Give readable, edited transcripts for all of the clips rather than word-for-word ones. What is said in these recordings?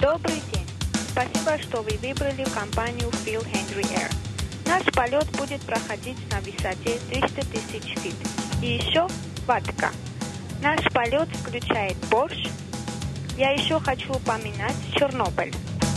Добрый день. Спасибо, что вы выбрали компанию Phil Henry Air. Наш полет будет проходить на высоте 300 тысяч фит. И еще водка. Наш полет включает борщ. Я еще хочу упоминать Чернобыль.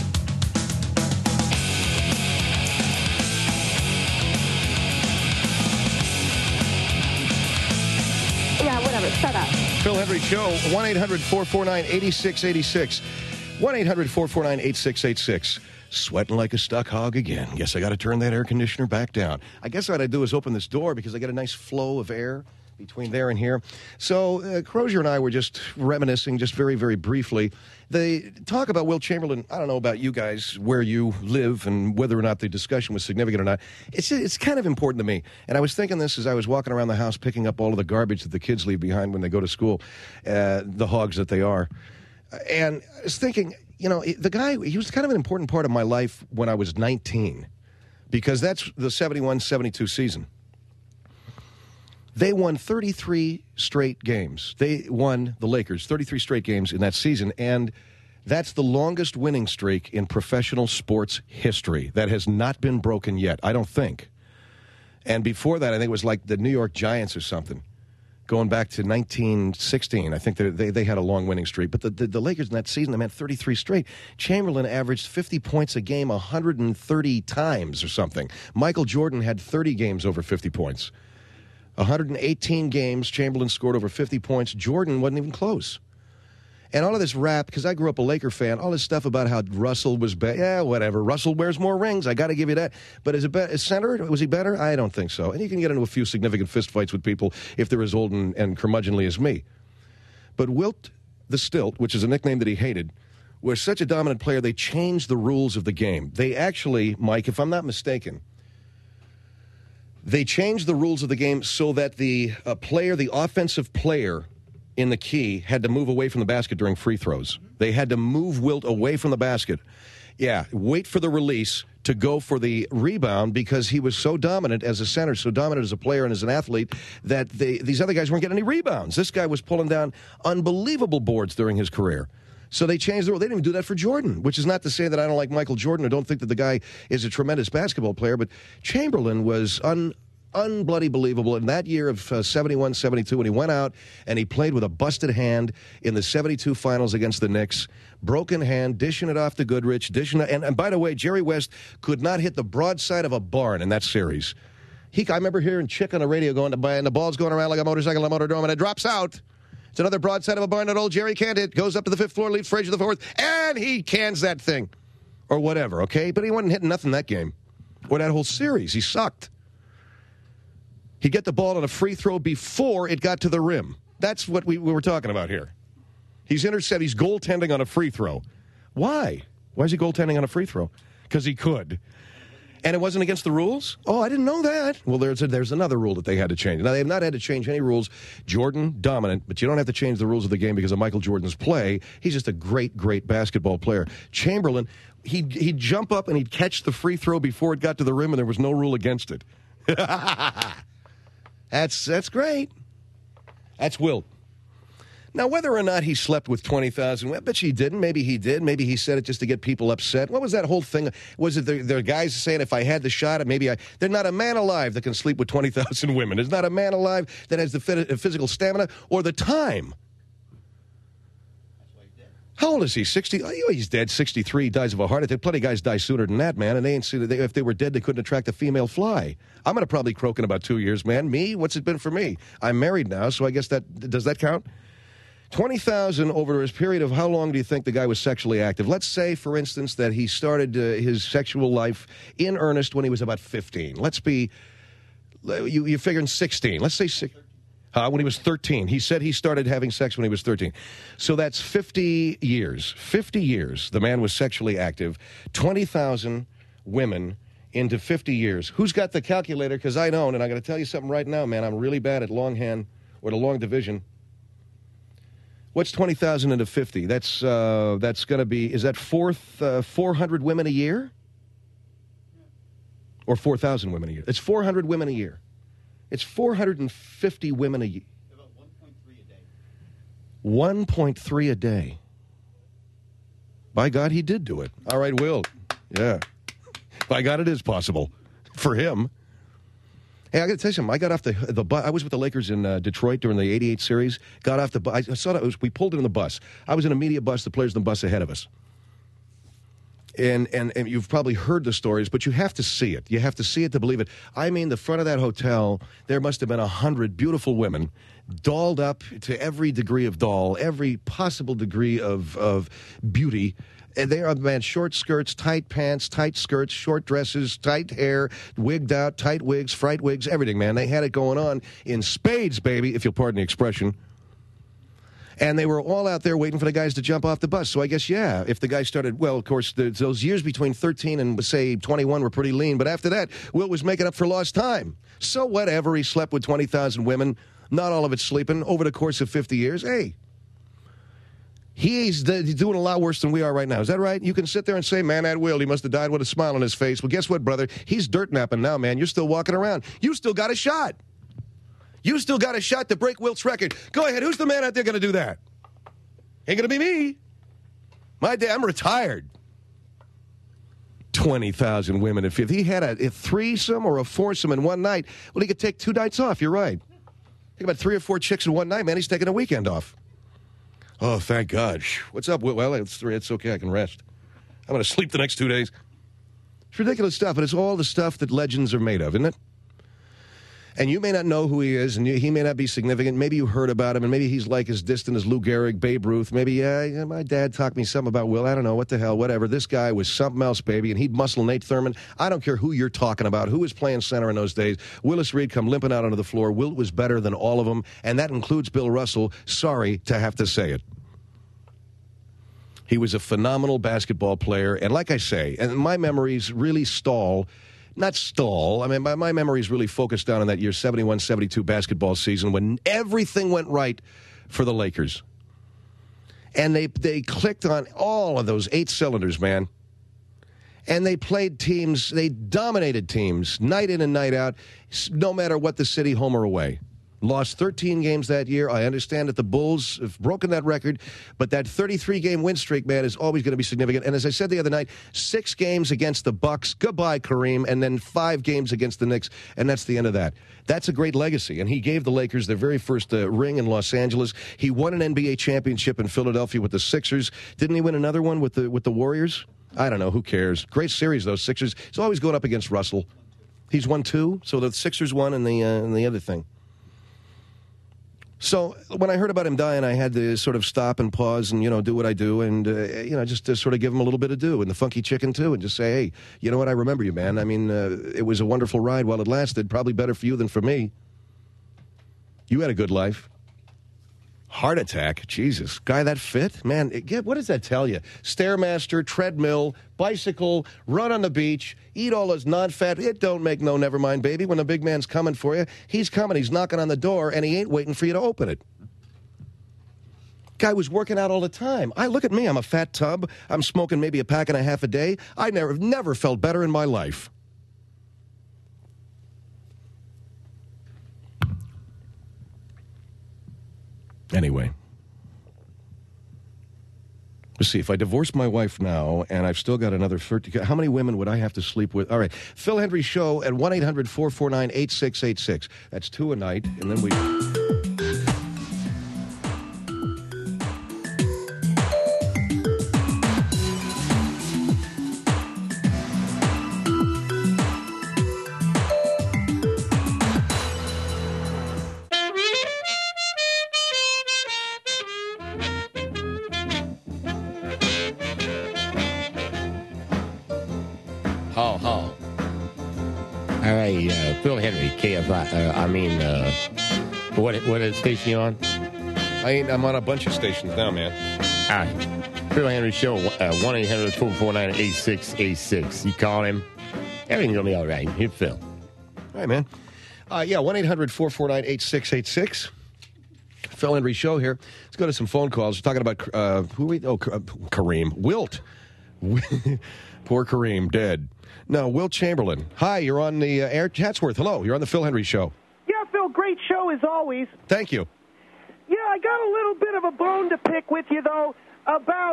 Yeah, whatever. Shut up. Phil Hendry Show, 1-800-449-8686. 1-800-449-8686. Sweating like a stuck hog again. Guess I got to turn that air conditioner back down. I guess what I do is open this door because I get a nice flow of air between there and here. So Crozier and I were just reminiscing just very, very briefly. They talk about Wilt Chamberlain. I don't know about you guys, where you live and whether or not the discussion was significant or not. It's kind of important to me. And I was thinking this as I was walking around the house picking up all of the garbage that the kids leave behind when they go to school, the hogs that they are. And I was thinking, you know, the guy, he was kind of an important part of my life when I was 19 because that's the 71-72 season. They won 33 straight games. They won, the Lakers, 33 straight games in that season, and that's the longest winning streak in professional sports history. That has not been broken yet, I don't think. And before that, I think it was like the New York Giants or something, going back to 1916. I think they had a long winning streak. But the Lakers in that season, they had 33 straight. Chamberlain averaged 50 points a game 130 times or something. Michael Jordan had 30 games over 50 points. 118 games, Chamberlain scored over 50 points. Jordan wasn't even close. And all of this rap, because I grew up a Laker fan, all this stuff about how Russell was better. Yeah, whatever. Russell wears more rings. I got to give you that. But as center, was he better? I don't think so. And you can get into a few significant fistfights with people if they're as old and curmudgeonly as me. But Wilt the Stilt, which is a nickname that he hated, was such a dominant player, they changed the rules of the game. They actually, Mike, if I'm not mistaken, they changed the rules of the game so that the offensive player in the key had to move away from the basket during free throws. They had to move Wilt away from the basket. Yeah, wait for the release to go for the rebound because he was so dominant as a center, so dominant as a player and as an athlete that these other guys weren't getting any rebounds. This guy was pulling down unbelievable boards during his career. So they changed the rule. They didn't even do that for Jordan, which is not to say that I don't like Michael Jordan or don't think that the guy is a tremendous basketball player, but Chamberlain was unbloody believable in that year of 71-72 when he went out and he played with a busted hand in the 72 finals against the Knicks. Broken hand, dishing it off to Goodrich, and by the way, Jerry West could not hit the broadside of a barn in that series. I remember hearing Chick on the radio going and the ball's going around like a motorcycle, a motordrome, and it drops out. It's another broadside of a barn that old Jerry can't hit. Goes up to the fifth floor, leaves Frazier the fourth, and he cans that thing. Or whatever, okay? But he wasn't hitting nothing that game. Or that whole series. He sucked. He'd get the ball on a free throw before it got to the rim. That's what we were talking about here. He's intercepted. He's goaltending on a free throw. Why? Why is he goaltending on a free throw? Because he could. And it wasn't against the rules? Oh, I didn't know that. Well, there's another rule that they had to change. Now, they have not had to change any rules. Jordan, dominant, but you don't have to change the rules of the game because of Michael Jordan's play. He's just a great, great basketball player. Chamberlain, he'd jump up and he'd catch the free throw before it got to the rim, and there was no rule against it. That's great. That's Wilt. Now, whether or not he slept with 20,000, I bet he didn't. Maybe he did. Maybe he said it just to get people upset. What was that whole thing? Was it the guys saying if I had the shot, there's not a man alive that can sleep with 20,000 women. There's not a man alive that has the physical stamina or the time. How old is he? 60? Oh, he's dead. 63, dies of a heart attack. Plenty of guys die sooner than that, man. And if they were dead, they couldn't attract a female fly. I'm going to probably croak in about 2 years, man. Me? What's it been for me? I'm married now, so I guess does that count? 20,000 over his period of how long do you think the guy was sexually active? Let's say, for instance, that he started his sexual life in earnest when he was about 15. Let's be, you're figuring 16. Let's say when he was 13. He said he started having sex when he was 13. So that's 50 years. 50 years the man was sexually active. 20,000 women into 50 years. Who's got the calculator? Because I don't, and I'm going to tell you something right now, man. I'm really bad at longhand or the long division. What's 20,000 into 50? That's going to be, is that 400 women a year? Or 4,000 women a year? It's 400 women a year. It's 450 women a year. About 1.3 a day. 1.3 a day. By God, he did do it. All right, Will. Yeah. By God, it is possible for him. Hey, I got to tell you something. I got off the bus. I was with the Lakers in Detroit during the '88 series. Got off the bus. I saw that we pulled in the bus. I was in a media bus. The players in the bus ahead of us. And you've probably heard the stories, but you have to see it. You have to see it to believe it. I mean, the front of that hotel, there must have been 100 beautiful women, dolled up to every degree of doll, every possible degree of beauty. And they are, man, short skirts, tight pants, tight skirts, short dresses, tight hair, wigged out, tight wigs, fright wigs, everything, man. They had it going on in spades, baby, if you'll pardon the expression. And they were all out there waiting for the guys to jump off the bus. So I guess, yeah, if the guy started, well, of course, those years between 13 and, say, 21 were pretty lean. But after that, Will was making up for lost time. So whatever, he slept with 20,000 women, not all of it sleeping, over the course of 50 years. Hey, he's doing a lot worse than we are right now. Is that right? You can sit there and say, man, that Will, he must have died with a smile on his face. Well, guess what, brother? He's dirt napping now, man. You're still walking around. You still got a shot. You still got a shot to break Wilt's record. Go ahead. Who's the man out there going to do that? Ain't going to be me. My dad, I'm retired. 20,000 women. If he had a threesome or a foursome in one night, well, he could take 2 nights off. You're right. Think about 3 or 4 chicks in one night, man. He's taking a weekend off. Oh, thank God. What's up, Will? Well, it's okay. I can rest. I'm going to sleep the next 2 days. It's ridiculous stuff, but it's all the stuff that legends are made of, isn't it? And you may not know who he is, and he may not be significant. Maybe you heard about him, and maybe he's like as distant as Lou Gehrig, Babe Ruth. Maybe, yeah, my dad talked me something about Will. I don't know. What the hell? Whatever. This guy was something else, baby, and he'd muscle Nate Thurman. I don't care who you're talking about, who was playing center in those days. Willis Reed come limping out onto the floor. Wilt was better than all of them, and that includes Bill Russell. Sorry to have to say it. He was a phenomenal basketball player, and like I say, and my memories really stall. Not stall. I mean, my memory is really focused down on that year 71-72 basketball season when everything went right for the Lakers. And they clicked on all of those 8 cylinders, man. And they played teams, they dominated teams, night in and night out, no matter what the city, home or away. Lost 13 games that year. I understand that the Bulls have broken that record, but that 33-game win streak, man, is always going to be significant. And as I said the other night, 6 games against the Bucks, goodbye, Kareem, and then 5 games against the Knicks, and that's the end of that. That's a great legacy, and he gave the Lakers their very first ring in Los Angeles. He won an NBA championship in Philadelphia with the Sixers. Didn't he win another one with the Warriors? I don't know. Who cares? Great series, those Sixers. He's always going up against Russell. He's won 2, so the Sixers won and the other thing. So when I heard about him dying, I had to sort of stop and pause and, do what I do and, just to sort of give him a little bit of due and the funky chicken, too, and just say, hey, you know what? I remember you, man. I mean, it was a wonderful ride while it lasted. Probably better for you than for me. You had a good life. Heart attack. Jesus. Guy that fit? Man, what does that tell you? Stairmaster, treadmill, bicycle, run on the beach, eat all those non-fat. It don't make no never mind, baby. When the big man's coming for you, he's coming. He's knocking on the door, and he ain't waiting for you to open it. Guy was working out all the time. Look at me. I'm a fat tub. I'm smoking maybe a pack and a half a day. I never felt better in my life. Anyway, let's see. If I divorce my wife now and I've still got another 30, how many women would I have to sleep with? All right. Phil Hendrie Show at 1-800-449-8686. That's 2 a night. And then we... Phil Hendrie, KFI. What station you on? I'm on a bunch of stations now, man. All right. Phil Hendrie Show, 1-800-449-8686. You call him. Everything's going to be all right. Here's Phil. All right, man. 1-800-449-8686. Phil Hendrie Show here. Let's go to some phone calls. We're talking about, Kareem. Wilt. Poor Kareem, dead. No, Wilt Chamberlain. Hi, you're on the air. Chatsworth, hello. You're on the Phil Hendrie Show. Yeah, Phil, great show as always. Thank you. Yeah, I got a little bit of a bone to pick with you, though, about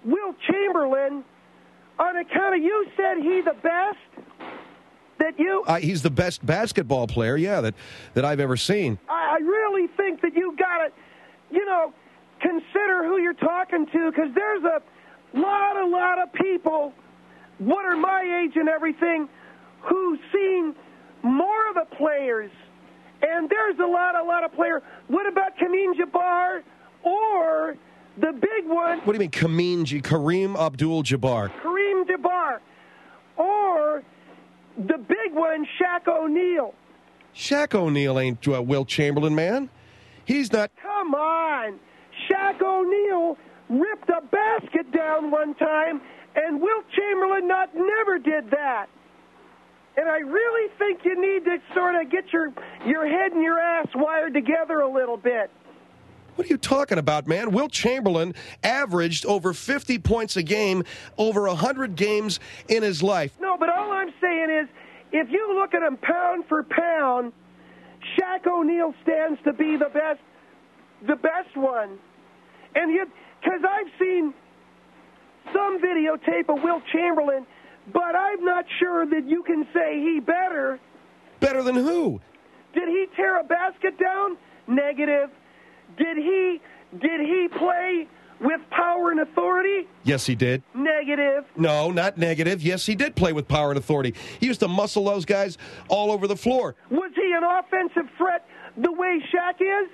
Will Chamberlain on account of you said he the best? That you... He's the best basketball player, that I've ever seen. I really think that you got to, consider who you're talking to, because there's a lot of people, what are my age and everything, who've seen more of the players. And there's a lot of players. What about Kareem or the big one? What do you mean, Kareem Abdul-Jabbar? Kareem Jabbar. Or the big one, Shaq O'Neal. Shaq O'Neal ain't Wilt Chamberlain, man. He's not. Come on. Shaq O'Neal ripped a basket down one time, and Wilt Chamberlain never did that. And I really think you need to sort of get your head and your ass wired together a little bit. What are you talking about, man? Wilt Chamberlain averaged over 50 points a game, over 100 games in his life. No, but all I'm saying is, if you look at him pound for pound, Shaq O'Neal stands to be the best one. And because I've seen some videotape of Wilt Chamberlain, but I'm not sure that you can say he better. Better than who? Did he tear a basket down? Negative. Did he play with power and authority? Yes, he did. Negative. No, not negative. Yes, he did play with power and authority. He used to muscle those guys all over the floor. Was he an offensive threat the way Shaq is?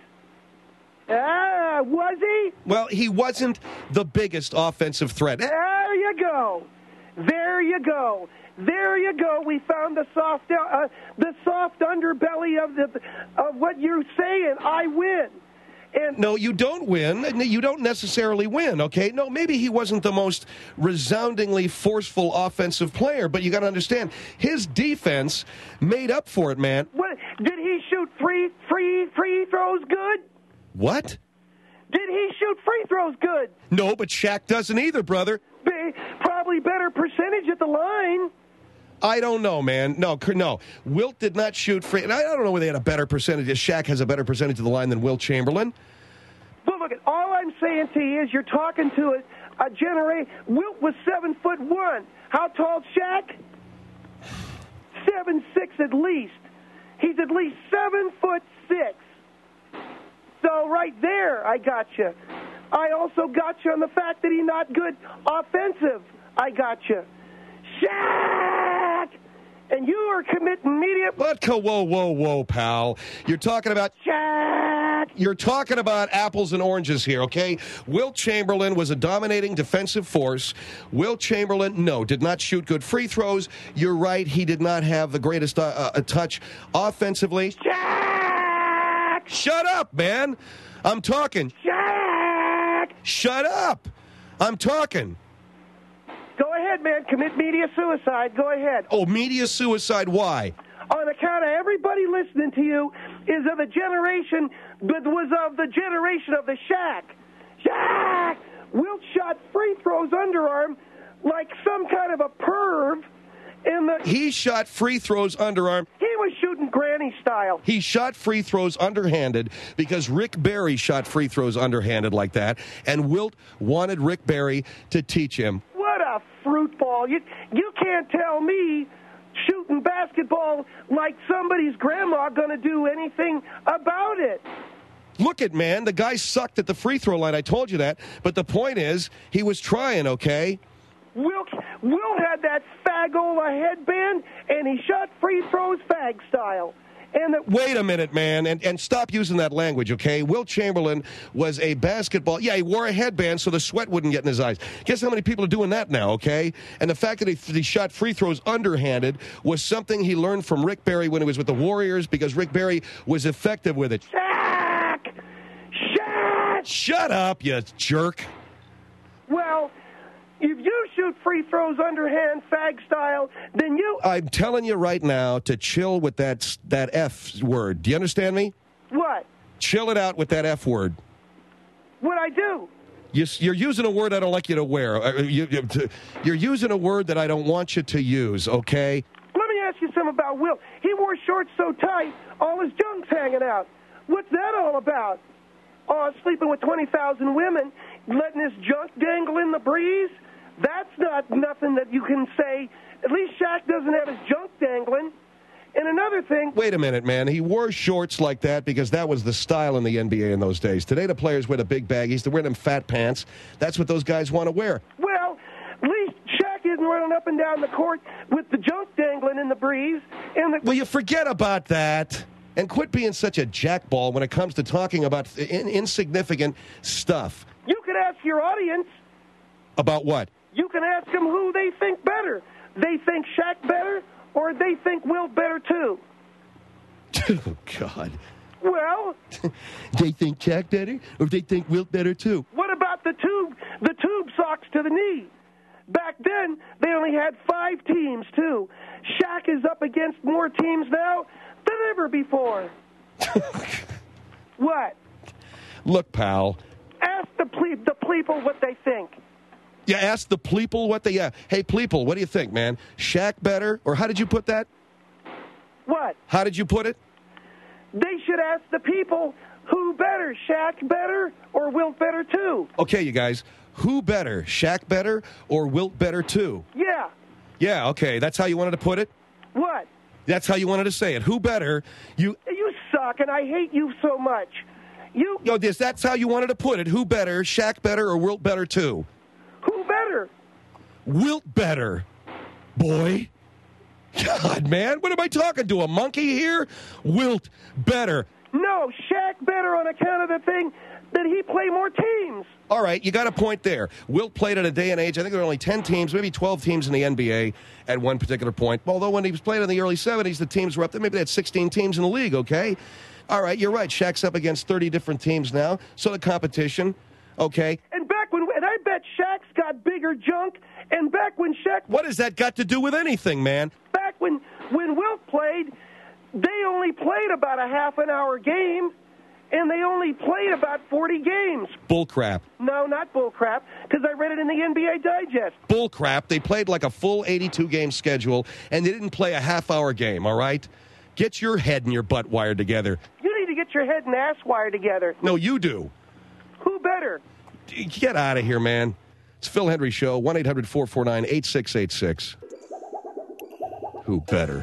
Was he? Well, he wasn't the biggest offensive threat. There you go. There you go. There you go. We found the soft underbelly of what you're saying. I win. And no, you don't win. You don't necessarily win, okay? No, maybe he wasn't the most resoundingly forceful offensive player, but you got to understand, his defense made up for it, man. What, did he shoot free throws good? What? Did he shoot free throws good? No, but Shaq doesn't either, brother. Probably better percentage at the line. I don't know, man. No. Wilt did not shoot free. And I don't know whether they had a better percentage. Shaq has a better percentage of the line than Wilt Chamberlain. Well, look, all I'm saying to you is you're talking to a generation. Wilt was 7'1". How tall's Shaq? 7'6" at least. He's at least 7'6". So right there, I got you. I also got you on the fact that he's not good offensive. I got you. Shaq! And you are committing media... What? Whoa, pal. You're talking about... Shaq! You're talking about apples and oranges here, okay? Wilt Chamberlain was a dominating defensive force. Wilt Chamberlain, no, did not shoot good free throws. You're right, he did not have the greatest touch offensively. Shaq! Shut up, man. I'm talking. Shaq! Shut up. I'm talking. Go ahead, man. Commit media suicide. Go ahead. Oh, media suicide. Why? On account of everybody listening to you is of a generation that was of the generation of the Shaq. Shaq! Wilt shot free throws underarm like some kind of a perv. He shot free throws underarm. He was shooting granny style. He shot free throws underhanded because Rick Barry shot free throws underhanded like that, and Wilt wanted Rick Barry to teach him. What a fruit ball. You can't tell me shooting basketball like somebody's grandma going to do anything about it. Look at, man, the guy sucked at the free throw line. I told you that. But the point is, he was trying, okay? Wilt had that fagola headband, and he shot free throws fag style. Wait a minute, man, and stop using that language, okay? Wilt Chamberlain was a basketball... Yeah, he wore a headband so the sweat wouldn't get in his eyes. Guess how many people are doing that now, okay? And the fact that he shot free throws underhanded was something he learned from Rick Barry when he was with the Warriors because Rick Barry was effective with it. Shaq! Shut up, you jerk. Well... if you shoot free throws underhand fag style, then you... I'm telling you right now to chill with that F word. Do you understand me? What? Chill it out with that F word. What'd I do? You're using a word I don't like you to wear. You're using a word that I don't want you to use, okay? Let me ask you something about Wilt. He wore shorts so tight, all his junk's hanging out. What's that all about? Oh, sleeping with 20,000 women. letting his junk dangle in the breeze, that's not nothing that you can say. At least Shaq doesn't have his junk dangling. And another thing... Wait a minute, man. He wore shorts like that because that was the style in the NBA in those days. Today, the players wear the big baggies. They wear them fat pants. That's what those guys want to wear. Well, at least Shaq isn't running up and down the court with the junk dangling in the breeze. Well, you forget about that. And quit being such a jackball when it comes to talking about insignificant stuff. You could ask your audience. About what? You can ask them who they think better. They think Shaq better, or they think Wilt better too. Oh, God. Well, they think Shaq better, or they think Wilt better too? What about the tube socks to the knee? Back then, they only had 5 teams too. Shaq is up against more teams now than ever before. What? Look, pal. Ask the people what they think. Yeah, ask the pleeple what they... Yeah. Hey, pleeple, what do you think, man? Shaq better? Or how did you put that? What? How did you put it? They should ask the people who better, Shaq better or Wilt better too. Okay, you guys. Who better? Shaq better or Wilt better too? Yeah. Yeah, okay. That's how you wanted to put it? What? That's how you wanted to say it. Who better? You suck, and I hate you so much. That's how you wanted to put it. Who better? Shaq better or Wilt better too? Who better? Wilt better, boy. God, man, what am I talking to, a monkey here? Wilt better. No, Shaq better on account of the thing that he played more teams. All right, you got a point there. Wilt played at a day and age, I think there were only 10 teams, maybe 12 teams in the NBA at one particular point. Although when he was playing in the early 70s, the teams were up there. Maybe they had 16 teams in the league, okay? All right, you're right. Shaq's up against 30 different teams now, so the competition, okay? And I bet Shaq's got bigger junk, and back when Shaq... What has that got to do with anything, man? Back when Wilt played, they only played about a half-an-hour game, and they only played about 40 games. Bullcrap. No, not bullcrap, because I read it in the NBA Digest. Bullcrap. They played like a full 82-game schedule, and they didn't play a half-hour game, all right? Get your head and your butt wired together. You need to get your head and ass wired together. No, you do. Who better? Get out of here, man. It's Phil Hendry Show, 1-800-449-8686. Who better?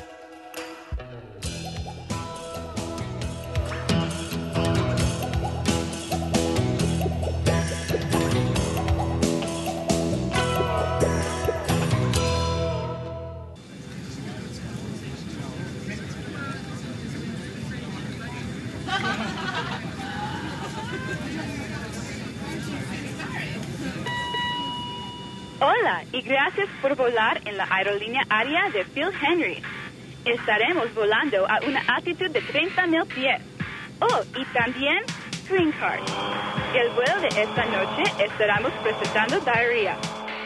Hola y gracias por volar en la aerolínea aérea de Phil Hendry. Estaremos volando a una altitud de 30,000 pies. Oh, y también Green Card. El vuelo de esta noche estaremos presentando diarrea.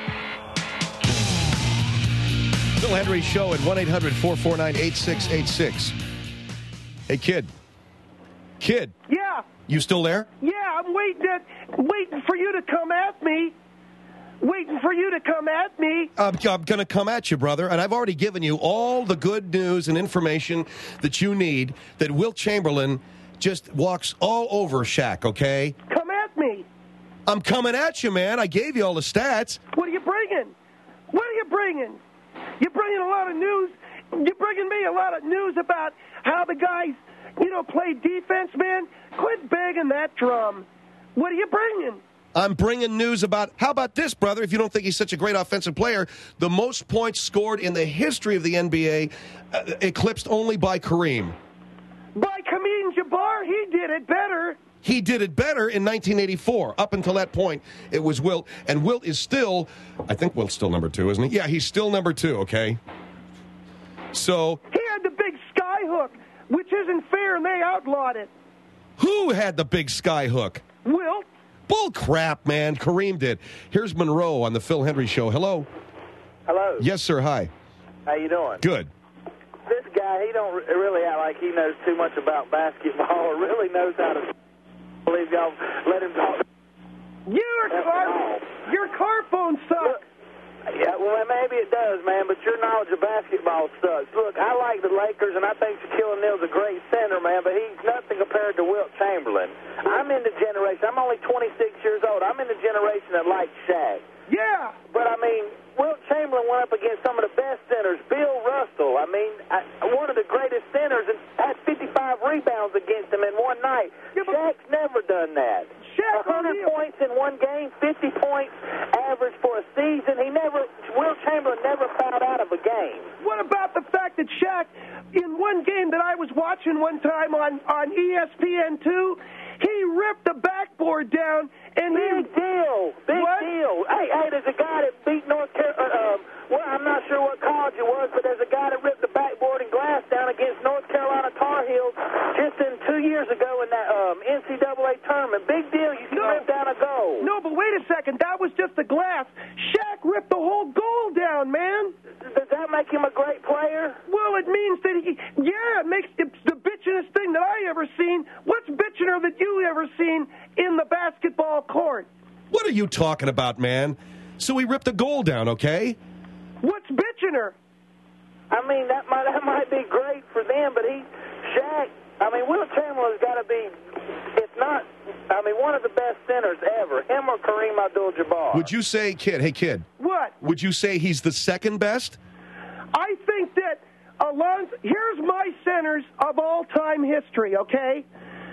Phil Hendry Show at 1-800-449-8686. Hey, kid. Kid. Yeah. You still there? Yeah, I'm waiting for you to come at me. Waiting for you to come at me. I'm going to come at you, brother, and I've already given you all the good news and information that you need, that Wilt Chamberlain just walks all over Shaq, okay? Come at me. I'm coming at you, man. I gave you all the stats. What are you bringing? What are you bringing? You're bringing a lot of news. You're bringing me a lot of news about how the guys, play defense, man. Quit banging that drum. What are you bringing? I'm bringing news about, how about this, brother, if you don't think he's such a great offensive player, the most points scored in the history of the NBA, eclipsed only by Kareem. By Kareem Jabbar, he did it better. He did it better in 1984. Up until that point, it was Wilt. And Wilt is still, I think Wilt's still number 2, isn't he? Yeah, he's still number 2, okay? So. He had the big sky hook, which isn't fair, and they outlawed it. Who had the big sky hook? Wilt. Bull crap, man. Kareem did. Here's Monroe on the Phil Hendry Show. Hello. Hello. Yes, sir. Hi. How you doing? Good. This guy, he don't really act like he knows too much about basketball or really knows how to believe y'all let him talk. Your car phone sucks. Look, yeah, well, maybe it does, man, but your knowledge of basketball sucks. Look, I like the Lakers, and I think Shaquille O'Neal's a great center, man, but he's nothing compared to Wilt Chamberlain. I'm in the generation. I'm only 26 years old. I'm in the generation that likes Shaq. Yeah. But, I mean, Wilt Chamberlain went up against some of the best centers. Bill Russell, I mean, one of the greatest centers, and had 55 rebounds against him in one night. Yeah, Shaq's never done that. Shaq 100 points in one game, 50 points average for a season. Wilt Chamberlain never fouled out of a game. What about the fact that Shaq, in one game that I was watching one time on ESPN2, he ripped the backboard down and Big deal. Hey, there's a guy that beat North Carolina. Well, I'm not sure what college it was, but there's a guy that ripped the backboard and glass down against North Carolina Tar Heels just 2 years ago in that NCAA tournament. Big deal. You can rip down a goal. No, but wait a second. That was just the glass. Shaq ripped the whole goal down, man. Does that make him a great player? Well, it means that it makes it the bitchinest thing that I ever seen. What's bitchiner that you ever seen in the basketball court? What are you talking about, man? So he ripped the goal down, okay? What's bitchiner? I mean, that might be great for them, but Shaq, I mean, Wilt Chamberlain's got to be, if not, I mean, one of the best centers ever, him or Kareem Abdul-Jabbar. Would you say, kid? What? Would you say he's the second best? I think that here's my centers of all-time history, okay?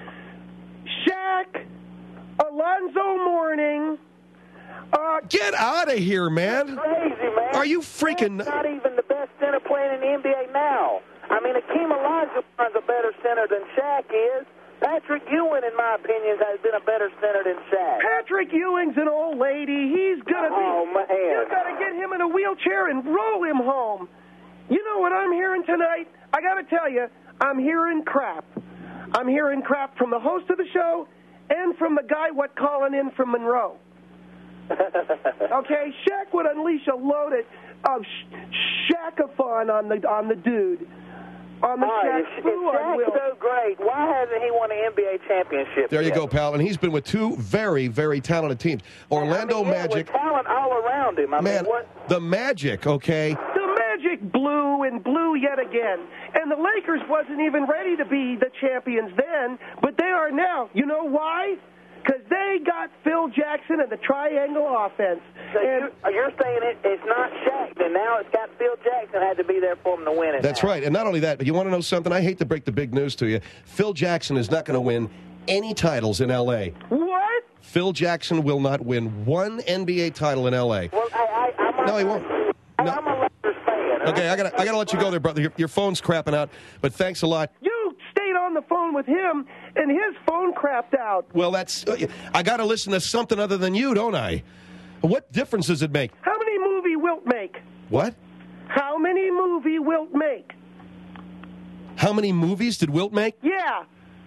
Shaq, Alonzo Mourning. Get out of here, man. That's crazy, man. Are you freaking... Shaq's not even the best center playing in the NBA now. I mean, Akeem Olajuwon's a better center than Shaq is. Patrick Ewing, in my opinion, has been a better center than Shaq. Patrick Ewing's an old lady. He's going to be... Oh, man. You got to get him in a wheelchair and roll him home. You know what I'm hearing tonight? I got to tell you, I'm hearing crap. I'm hearing crap from the host of the show and from the guy calling in from Monroe. Okay, Shaq would unleash a load of Shaq-a-thon on the dude. On the Shaq foo on Wilt. Shaq's so great. Why hasn't he won an NBA championship There you yet? go, pal. And he's been with two very, very talented teams. Orlando Magic. With talent all around him. I mean, what? The Magic, okay? The Magic blew and blew yet again. And the Lakers wasn't even ready to be the champions then, but they are now. You know why? Because they got Phil Jackson and the triangle offense. So you're saying it's not Shaq, then now it's got Phil Jackson had to be there for him to win it. That's right. And not only that, but you want to know something? I hate to break the big news to you. Phil Jackson is not going to win any titles in L.A. What? Phil Jackson will not win one NBA title in L.A. Well, No, he won't. No. I'm a Lakers fan. Okay, I gotta let you go there, brother. Your phone's crapping out, but thanks a lot. You stayed on the phone with him, and his phone crapped out. Well, I got to listen to something other than you, don't I? What difference does it make? How many movie Wilt make? What? How many movie Wilt make? How many movies did Wilt make? Yeah.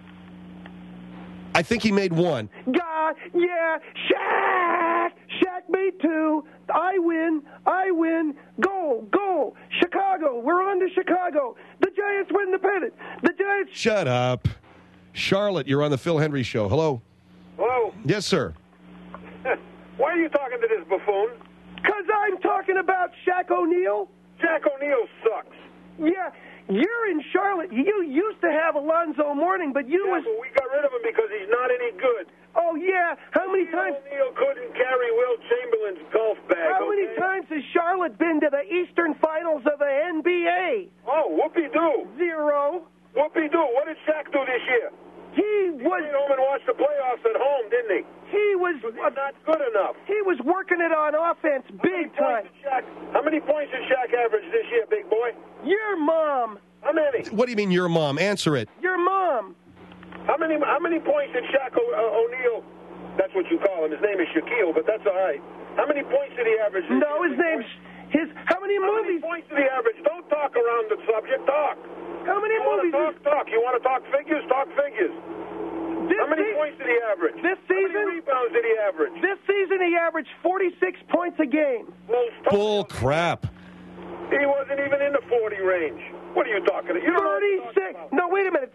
I think he made one. God, yeah, Shaq! Shaq made two. I win. Goal. Chicago, we're on to Chicago. The Giants win the pennant. The Giants... Shut up. Charlotte, you're on the Phil Hendry Show. Hello. Hello. Yes, sir. Why are you talking to this buffoon? Because I'm talking about Shaq O'Neal. Shaq O'Neal sucks. Yeah, you're in Charlotte. You used to have Alonzo Mourning, but you was... But we got rid of him because he's not any good. Oh, yeah. How many times... O'Neal couldn't carry Wilt Chamberlain's golf bag. How many times has Charlotte been to the Eastern Finals of the NBA? Oh, whoopee-doo. 0. Whoopee-doo. What did Shaq do this year? He was... He went home and watched the playoffs at home, didn't he? He was... not good enough. He was working it on offense big time. How many points did Shaq average this year, big boy? Your mom. How many? What do you mean, your mom? Answer it. Your mom. How many points did Shaq O'Neal... That's what you call him. His name is Shaquille, but that's all right. How many points did he average this year? No, his name's... How many movies... How many points did he average? Don't talk around the subject. Talk. How many movies... Talk. You want to talk figures? Talk figures. How many points did he average? This season... How many rebounds did he average? This season he averaged 46 points a game. Bull crap. He wasn't even in the 40 range. What are you talking about? You don't know what 36. No, wait a minute.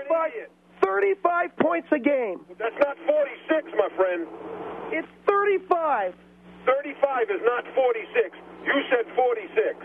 35 points a game. That's not 46, my friend. It's 35. 35 is not 46. You said 46.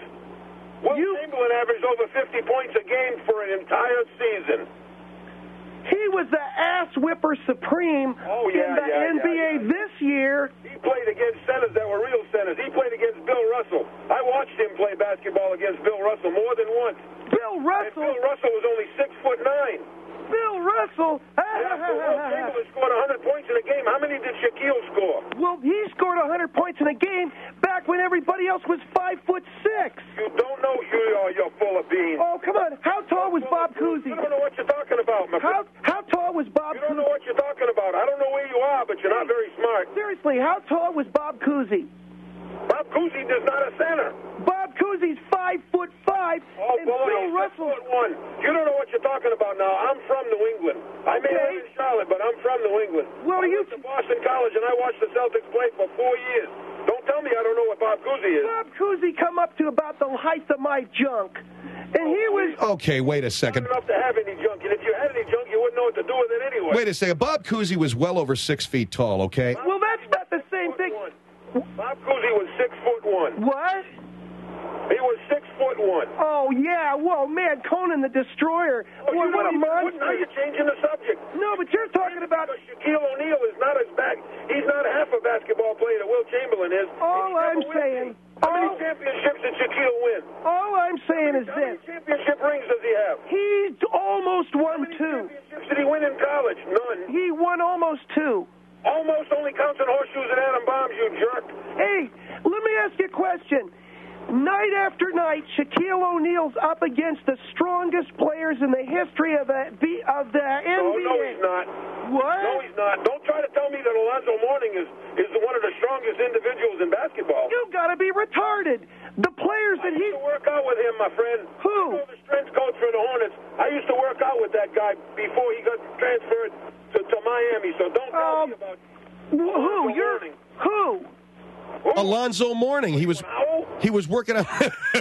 Wilt Chamberlain averaged over 50 points a game for an entire season. He was the ass whipper supreme in the NBA this year. He played against centers that were real centers. He played against Bill Russell. I watched him play basketball against Bill Russell more than once. Bill Russell? And Bill Russell was only 6'9". Bill Russell? Yeah, so Wilt Chamberlain scored 100 points in a game. How many did Shaquille score? Well, he scored 100 points in a game back when everybody else was 5'6". You don't know. You're full of beans. Oh, come on. How tall was Bob Cousy? You don't know what you're talking about, my friend. How tall was Bob Cousy? You don't know what you're talking about. I don't know where you are, but you're not very smart. Seriously, how tall was Bob Cousy? Bob Cousy is not a center. Bob Cousy's 5'5", and Bill Russell. 6'1". You don't know what you're talking about now. I'm from New England. I may live in Charlotte, but I'm from New England. Well, I went to Boston College, and I watched the Celtics play for 4 years. Don't tell me I don't know what Bob Cousy is. Bob Cousy come up to about the height of my junk, and he was... Okay, wait a second. Not enough to have any junk, and if you had any junk, you wouldn't know what to do with it anyway. Wait a second. Bob Cousy was well over 6 feet tall, okay? Well, that's not the same thing. Bob Cousy was 6'1". What? He was 6'1". Oh, yeah. Whoa, man, Conan the Destroyer. Oh, Boy, what a monster. Now you're changing the subject. No, but you're talking about... Shaquille O'Neal is not as back. He's not half a basketball player that Wilt Chamberlain is. All I'm saying... How many championships did Shaquille win? All I'm saying is How this. many championship rings does he have? He's almost won 2. How many championships did he win in college? None. He won almost 2. Almost only counts in horseshoes and atom bombs, you jerk. Hey, let me ask you a question. Night after night, Shaquille O'Neal's up against the strongest players in the history of the NBA. No, he's not. What? No, he's not. Don't try to tell me that Alonzo Mourning is one of the strongest individuals in basketball. You got to be retarded. The players that I used to work out with him, my friend. Who? You know the strength coach for the Hornets. I used to work out with that guy before he got transferred to Miami, so don't tell me about who? Who? Alonzo Mourning. He was working out.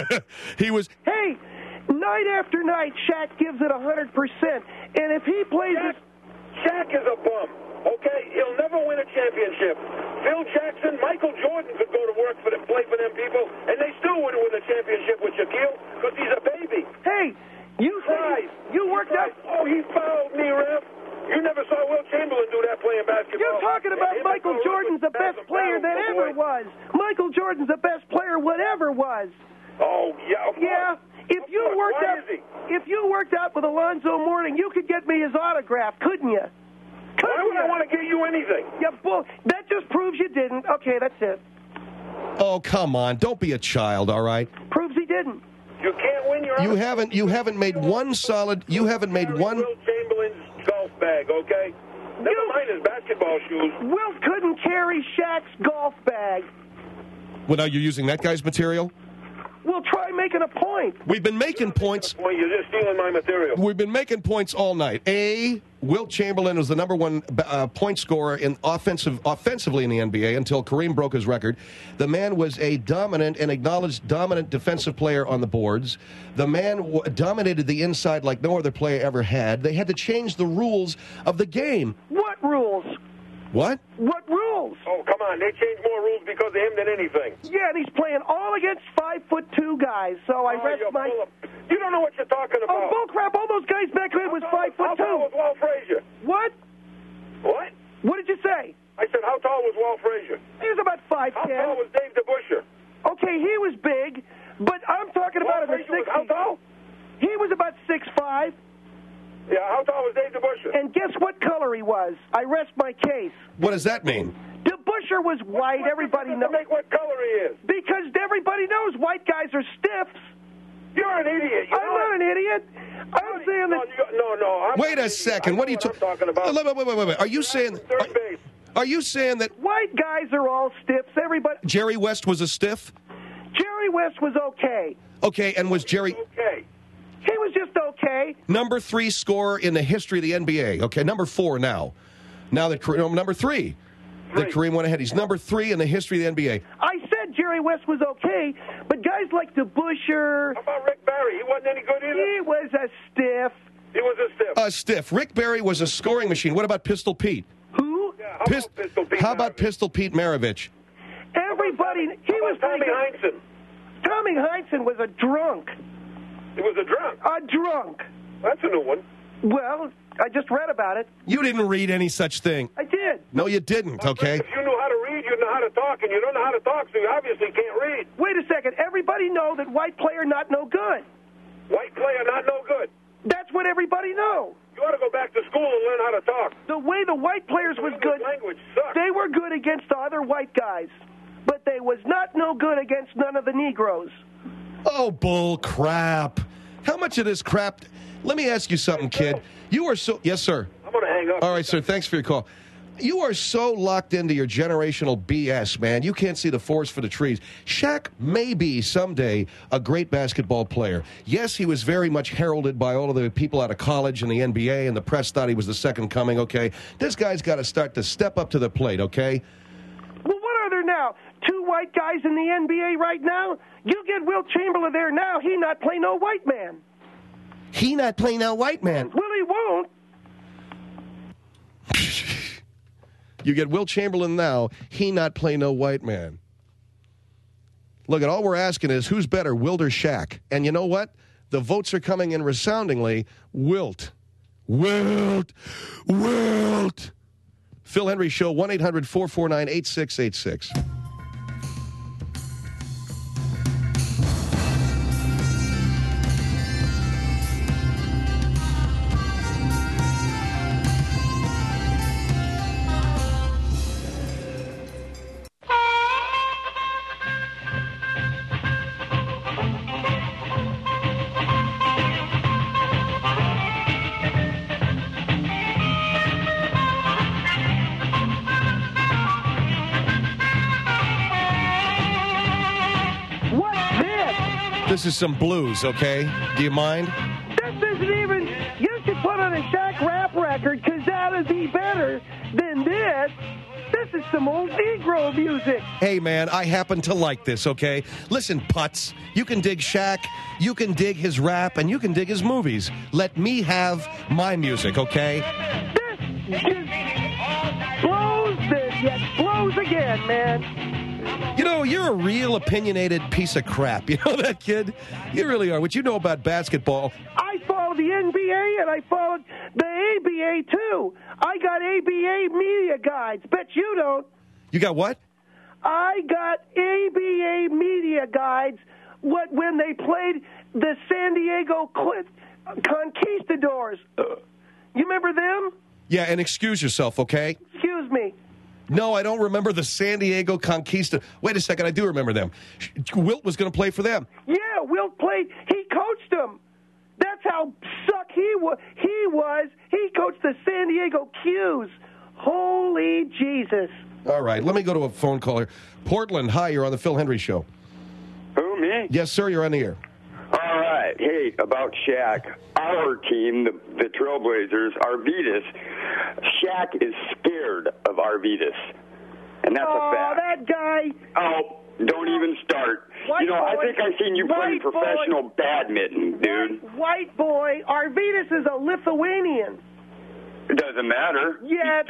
He was. Hey, night after night, Shaq gives it 100%, and if he plays, Shaq is a bum. Okay, he'll never win a championship. Phil Jackson, Michael Jordan could go to work for them, play for them people, and they still wouldn't win a championship with Shaquille because he's a baby. Hey, you worked out. Oh, he fouled me, ref. You never saw Wilt Chamberlain do that playing basketball. You're talking about Michael Jordan's the best player that ever was. Michael Jordan's the best player whatever was. Oh, yeah. Yeah. If you worked out with Alonzo Mourning, you could get me his autograph, couldn't you? Why would I want to get you anything? Yeah, that just proves you didn't. Okay, that's it. Oh, come on. Don't be a child, all right? Proves he didn't. You can't win your You haven't made one solid. You haven't made one. Wilt Chamberlain's golf bag, okay? Never mind his basketball shoes. Wilt couldn't carry Shaq's golf bag. Well, now you're using that guy's material? We'll try making a point. We've been making points. Well, you're just stealing my material. We've been making points all night. Wilt Chamberlain was the number one point scorer offensively in the NBA until Kareem broke his record. The man was a dominant and acknowledged dominant defensive player on the boards. The man dominated the inside like no other player ever had. They had to change the rules of the game. What rules? What? What rules? Oh, come on. They changed more rules because of him than anything. Yeah, and he's playing all against 5'2" guys, so I rest my... You don't know what you're talking about. Oh, bullcrap. All those guys back then was 5'2". How tall was Walt Frazier? What? What? What did you say? I said, how tall was Walt Frazier? He was about 5'10". How tall was Dave DeBusschere? Okay, he was big, but I'm talking about in the 60s. How tall? He was about 6'5". Yeah, how tall was Dave DeBusschere? And guess what color he was? I rest my case. What does that mean? DeBusschere was white. Everybody knows. Make what color he is? Because everybody knows white guys are stiffs. You're an idiot. I'm not an idiot. I'm saying that. No. Wait a second. What are you talking about? Wait. Are you saying? Are you saying that white guys are all stiffs? Everybody. Jerry West was a stiff? Jerry West was okay. Okay, and was Jerry? Okay. He was just okay. Number 3 scorer in the history of the NBA. Okay, number 4 now. Now that number 3. That Kareem went ahead. He's number 3 in the history of the NBA. I said Jerry West was okay, but guys like DeBusschere... How about Rick Barry? He wasn't any good either? He was a stiff. He was a stiff. A stiff. Rick Barry was a scoring machine. What about Pistol Pete? Who? Yeah, how about Pistol Pete Maravich? Everybody... He was Tommy Heinsohn. Tommy Heinsohn was a drunk. He was a drunk? A drunk. That's a new one. Well, I just read about it. You didn't read any such thing. I did. No, you didn't, okay? If you knew how to read, you'd know how to talk, and you don't know how to talk, so you obviously can't read. Wait a second. Everybody know that white player not no good. White player not no good. That's what everybody know. You ought to go back to school and learn how to talk. The way the white players was good, language sucks. they were good against the other white guys, but they was not no good against none of the Negroes. Oh, bull crap. How much of this crap? Let me ask you something, kid. You are so... Yes, sir. I'm going to hang up. All right, sir. Thanks for your call. You are so locked into your generational BS, man. You can't see the forest for the trees. Shaq may be someday a great basketball player. Yes, he was very much heralded by all of the people out of college and the NBA, and the press thought he was the second coming, okay? This guy's got to start to step up to the plate, okay? Well, what are there now? 2 white guys in the NBA right now? You get Wilt Chamberlain there now, he not play no white man. He not play no white man. Well, he won't. You get Wilt Chamberlain now, he not play no white man. Look, all we're asking is, who's better, Wilt or Shaq? And you know what? The votes are coming in resoundingly. Wilt. Wilt. Wilt. Phil Henry Show, 1-800-449-8686. This is some blues, okay? Do you mind? This isn't even... You should put on a Shaq rap record, because that would be better than this. This is some old Negro music. Hey, man, I happen to like this, okay? Listen, putz, you can dig Shaq, you can dig his rap, and you can dig his movies. Let me have my music, okay? This just blows this, yet blows again, man. You know, you're a real opinionated piece of crap. You know that, kid? You really are. What you know about basketball... I follow the NBA, and I followed the ABA, too. I got ABA media guides. Bet you don't. You got what? I got ABA media guides when they played the San Diego Conquistadors. You remember them? Yeah, and excuse yourself, okay? Excuse me. No, I don't remember the San Diego Conquista. Wait a second, I do remember them. Wilt was going to play for them. Yeah, Wilt played. He coached them. That's how suck he was. He coached the San Diego Qs. Holy Jesus. All right, let me go to a phone call here. Portland, hi, you're on the Phil Henry Show. Who, me? Yes, sir, you're on the air. All right. Hey, about Shaq, our team, the Trailblazers, Arvydas, Shaq is scared of Arvydas. And that's a fact. That guy. Oh, don't even start. White boy, I think I've seen you play professional badminton, dude. White boy. Arvydas is a Lithuanian. It doesn't matter. Yeah,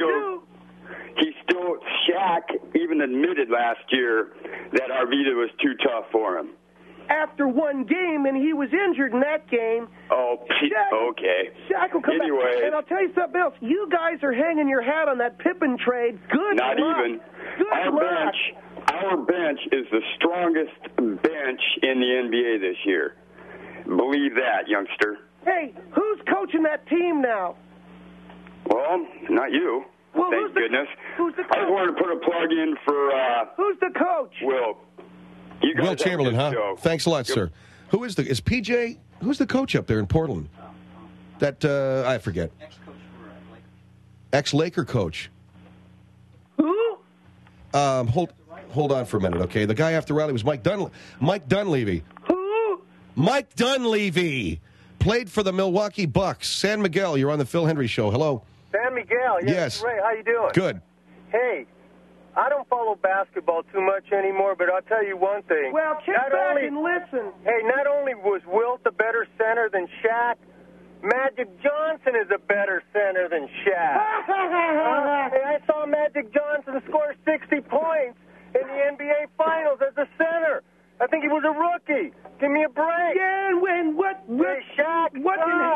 Shaq even admitted last year that Arvydas was too tough for him. After one game, and he was injured in that game. Oh, okay. Shaq will come back. And I'll tell you something else. You guys are hanging your hat on that Pippen trade. Good Not luck. even. Good luck. Our bench is the strongest bench in the NBA this year. Believe that, youngster. Hey, who's coaching that team now? Well, not you. Well, thank goodness. Who's the coach? I just wanted to put a plug in for... who's the coach? Will. Wilt Chamberlain, huh? Show. Thanks a lot, sir. Who is PJ? Who's the coach up there in Portland? That, I forget. Ex-Laker coach. Who? Hold on for a minute, okay? The guy after Riley was Mike Dunleavy. Who? Mike Dunleavy. Played for the Milwaukee Bucks. San Miguel, you're on the Phil Henry Show. Hello. San Miguel. Yes. Ray, how you doing? Good. Hey, I don't follow basketball too much anymore, but I'll tell you one thing. Well, kick back and listen. Hey, not only was Wilt a better center than Shaq, Magic Johnson is a better center than Shaq. Hey, I saw Magic Johnson score 60 points in the NBA Finals as a center. I think he was a rookie. Give me a break. Yeah, and what? Hey, Shaq sucks.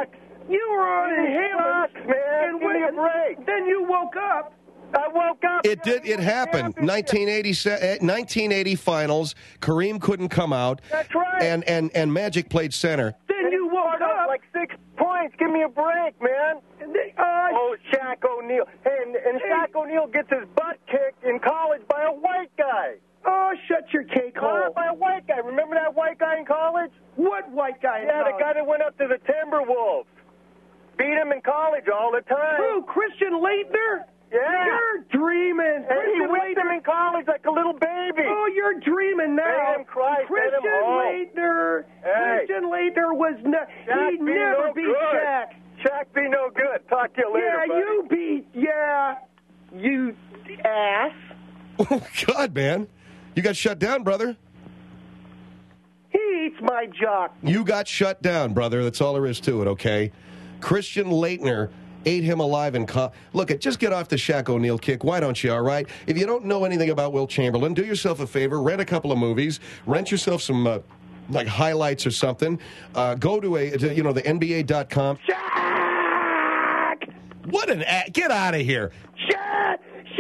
You were on inhalants, man. And Give me a break. Then you woke up. I woke up. It happened. 1980 finals. Kareem couldn't come out. That's right. And Magic played center. Then you woke up. Like 6 points. Give me a break, man. Oh, Shaq O'Neal. Hey, and Shaq O'Neal gets his butt kicked in college by a white guy. Oh, shut your cake hole. By a white guy. Remember that white guy in college? What white guy in college? Yeah, the guy that went up to the Timberwolves. Beat him in college all the time. Who, Christian Leitner? Yeah. You're dreaming. And he whipped him in college like a little baby. Oh, you're dreaming now. Let him cry. Christian Leitner. Hey. Christian Leitner was he'd never beat Shaq. Shaq be no good. Talk to you later, buddy. You ass. Oh, God, man. You got shut down, brother. He eats my jock. You got shut down, brother. That's all there is to it, okay? Christian Leitner ate him alive in Look, just get off the Shaq O'Neal kick. Why don't you, all right? If you don't know anything about Wilt Chamberlain, do yourself a favor. Rent a couple of movies. Rent yourself some, like, highlights or something. Go to the NBA.com. Shaq! What an get out of here. Shaq!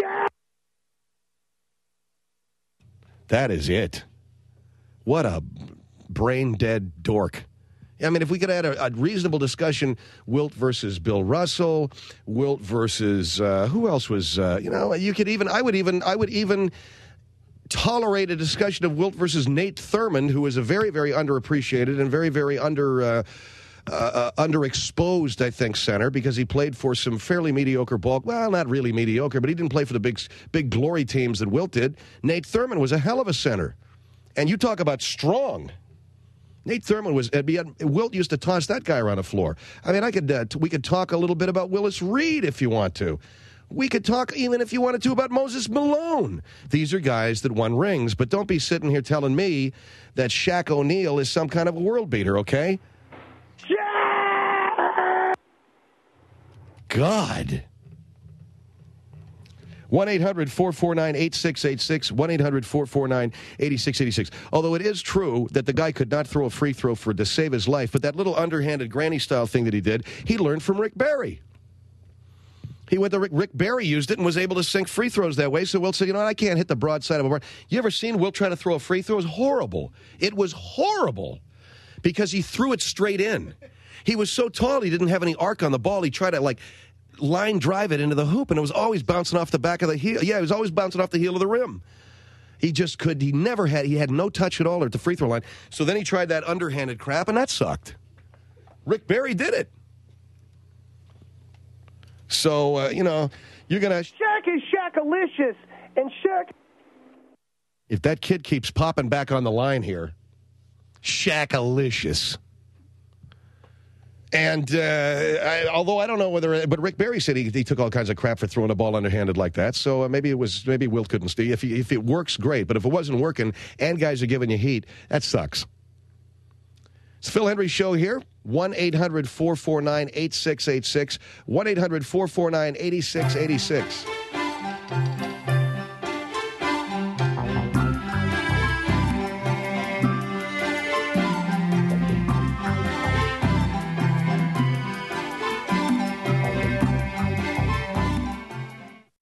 That is it. What a brain-dead dork. I mean, if we could have had a reasonable discussion, Wilt versus Bill Russell, Wilt versus who else was? You could even I would even tolerate a discussion of Wilt versus Nate Thurmond, who is a very, very underappreciated and very, very underexposed, I think, center, because he played for some fairly mediocre ball. Well, not really mediocre, but he didn't play for the big glory teams that Wilt did. Nate Thurmond was a hell of a center, and you talk about strong. Nate Thurmond Wilt used to toss that guy around the floor. I mean, we could talk a little bit about Willis Reed if you want to. We could talk, even if you wanted to, about Moses Malone. These are guys that won rings, but don't be sitting here telling me that Shaq O'Neal is some kind of a world beater, okay? God. 1-800-449-8686, 1-800-449-8686. Although it is true that the guy could not throw a free throw to save his life, but that little underhanded granny-style thing that he did, he learned from Rick Barry. He went to Rick Barry, used it, and was able to sink free throws that way. So Wilt said, I can't hit the broadside of a bar. You ever seen Wilt try to throw a free throw? It was horrible. It was horrible because he threw it straight in. He was so tall, he didn't have any arc on the ball. He tried to, line drive it into the hoop, and it was always bouncing off the back of the heel. Yeah, it was always bouncing off the heel of the rim. He just could. He had no touch at all at the free throw line. So then he tried that underhanded crap, and that sucked. Rick Barry did it. So, you're going to... Shaq is Shaq-alicious, and Shaq... If that kid keeps popping back on the line here, Shaq-alicious. And although I don't know whether, but Rick Barry said he took all kinds of crap for throwing a ball underhanded like that. So maybe Wilt couldn't stay. If it works, great. But if it wasn't working and guys are giving you heat, that sucks. It's the Phil Hendrie Show here. 1-800-449-8686. 1-800-449-8686.